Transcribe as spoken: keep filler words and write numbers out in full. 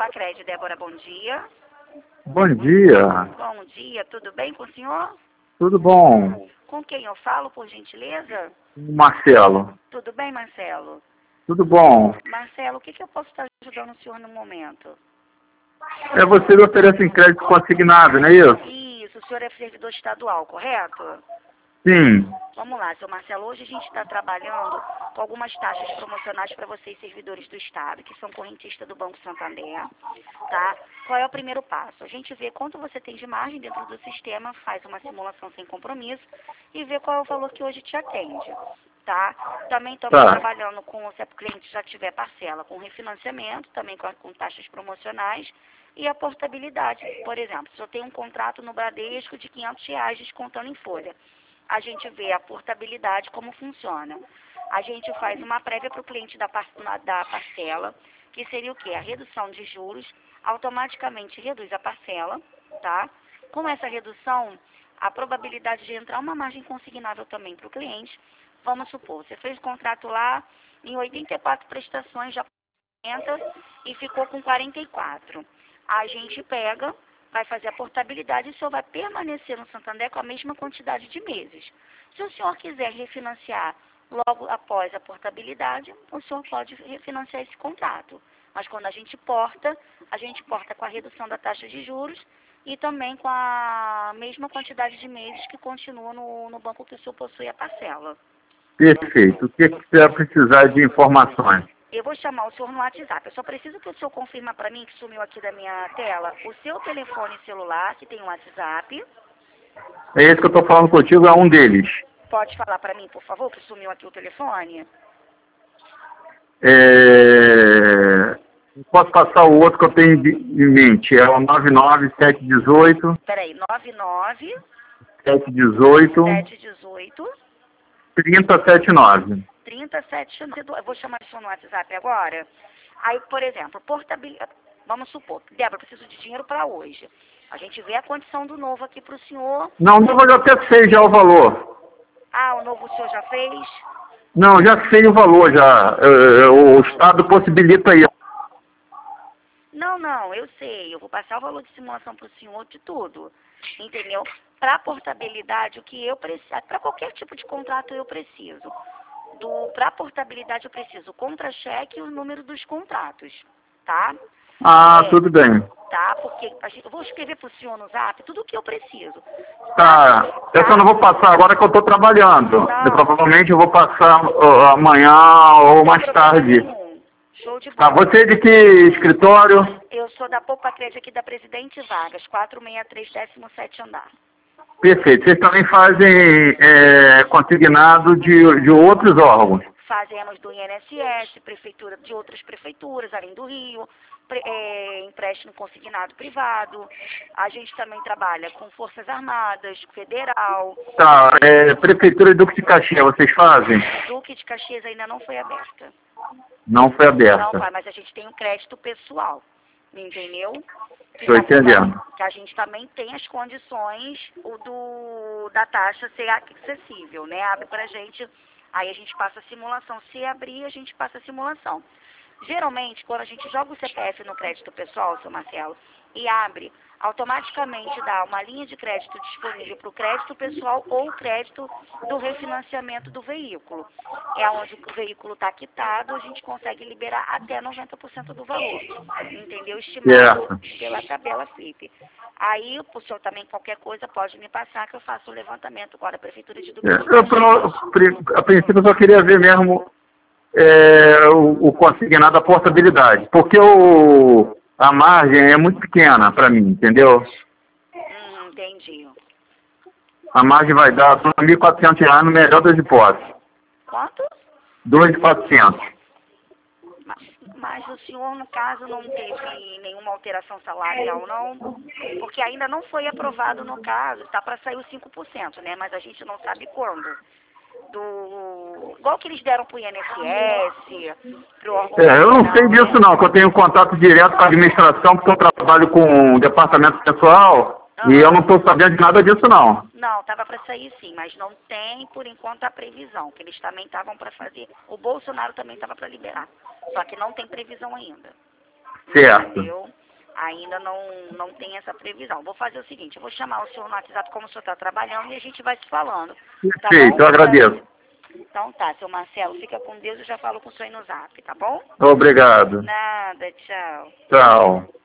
Pacred, Débora, bom dia. Bom dia. Bom dia, tudo bem com o senhor? Tudo bom? Com quem eu falo, por gentileza? Marcelo. Tudo bem, Marcelo? Tudo bom? Marcelo, o que, que eu posso estar ajudando o senhor no momento? É você que oferece em crédito consignado, não é isso? Isso, o senhor é servidor estadual, correto? Sim. Vamos lá, seu Marcelo, hoje a gente está trabalhando com algumas taxas promocionais para vocês, servidores do Estado, que são correntistas do Banco Santander, tá? Qual é o primeiro passo? A gente vê quanto você tem de margem dentro do sistema, faz uma simulação sem compromisso e vê qual é o valor que hoje te atende, tá? Também estamos Tá. trabalhando com, se o cliente já tiver parcela, com refinanciamento, também com, com taxas promocionais e a portabilidade. Por exemplo, se eu tenho um contrato no Bradesco de quinhentos reais descontando em folha, a gente vê a portabilidade, como funciona. A gente faz uma prévia para o cliente da, par da parcela, que seria o quê? A redução de juros, automaticamente reduz a parcela, tá? Com essa redução, a probabilidade de entrar uma margem consignável também para o cliente. Vamos supor, você fez o contrato lá em oitenta e quatro prestações, já e ficou com quarenta e quatro. A gente pega, vai fazer a portabilidade e o senhor vai permanecer no Santander com a mesma quantidade de meses. Se o senhor quiser refinanciar logo após a portabilidade, o senhor pode refinanciar esse contrato. Mas quando a gente porta, a gente porta com a redução da taxa de juros e também com a mesma quantidade de meses que continua no, no banco que o senhor possui a parcela. Perfeito. O que que você vai precisar de informações? Eu vou chamar o senhor no WhatsApp. Eu só preciso que o senhor confirme para mim, que sumiu aqui da minha tela, o seu telefone celular, que tem um WhatsApp. É esse que eu estou falando contigo, é um deles. Pode falar para mim, por favor, que sumiu aqui o telefone? É... Posso passar o outro que eu tenho de- em mente. É o nove nove sete um oito, Peraí, nove nove sete um oito, sete um oito três zero sete nove. trinta sete. Eu vou chamar o senhor no WhatsApp agora. Aí, por exemplo, portabilidade. Vamos supor, Débora, eu preciso de dinheiro para hoje. A gente vê a condição do novo aqui para o senhor. Não, não vou até sei já o valor. Ah, o novo o senhor já fez? Não, já sei o valor já. É, é, o Estado possibilita aí. Não, não, eu sei. Eu vou passar o valor de simulação para o senhor de tudo. Entendeu? Para portabilidade, o que eu preciso, para qualquer tipo de contrato eu preciso. Para portabilidade eu preciso o contra-cheque e o número dos contratos, tá? Ah, É, tudo bem. tá? Porque a gente, eu vou escrever para o senhor no zap tudo o que eu preciso. Tá. Eu só não vou passar agora que eu estou trabalhando. Não. Eu, provavelmente eu vou passar ó, amanhã ou mais tarde. Nenhum. Show de Tá, bola. você é de que escritório? Eu sou da Poupa Crédito aqui da Presidente Vargas, quatrocentos e sessenta e três, décimo sétimo andar. Perfeito. Vocês também fazem é, consignado de, de outros órgãos? Fazemos do I N S S, prefeitura de outras prefeituras, além do Rio, pre, é, empréstimo consignado privado. A gente também trabalha com Forças Armadas, Federal. Tá, é, Prefeitura de Duque de Caxias, vocês fazem? Duque de Caxias ainda não foi aberta. Não foi Não aberta. vai, mas a gente tem um crédito pessoal, entendeu? Que, Estou tá- entendendo. que a gente também tem as condições o do, da taxa ser acessível, né? Abre pra gente, aí a gente passa a simulação. Se abrir, a gente passa a simulação. Geralmente, quando a gente joga o C P F no crédito pessoal, seu Marcelo, e abre, automaticamente dá uma linha de crédito disponível para o crédito pessoal ou o crédito do refinanciamento do veículo. É onde o veículo está quitado, a gente consegue liberar até noventa por cento do valor, entendeu? Estimado Certo. pela tabela Flip. Aí, o senhor também, qualquer coisa, pode me passar que eu faço o levantamento agora, a Prefeitura de Duque É, de eu, Caxias. pro- pri- a princípio eu só queria ver mesmo é, o, o consignado da portabilidade, porque o, a margem é muito pequena para mim, entendeu? Hum, entendi. A margem vai dar dois mil e quatrocentos reais no melhor das hipóteses. Quanto? dois mil e quatrocentos. Mas, mas o senhor, no caso, não teve nenhuma alteração salarial, não? Porque ainda não foi aprovado no caso, está para sair os cinco por cento, né? Mas a gente não sabe quando. Do... Igual que eles deram para o I N S S, para o órgão É, eu não sei federal, disso né? não, que eu tenho contato direto com a administração, porque eu trabalho com o departamento pessoal, e eu não estou sabendo de nada disso não. Não, estava para sair sim, mas não tem, por enquanto, a previsão, que eles também estavam para fazer. O Bolsonaro também estava para liberar, só que não tem previsão ainda. Certo. Entendeu? Ainda não, não tem essa previsão. Vou fazer o seguinte, eu vou chamar o senhor no WhatsApp como o senhor está trabalhando e a gente vai se falando. Tá Perfeito, bom? eu agradeço. Então tá, seu Marcelo, fica com Deus, eu já falo com o senhor aí no Zap, tá bom? Obrigado. Nada, tchau. Tchau.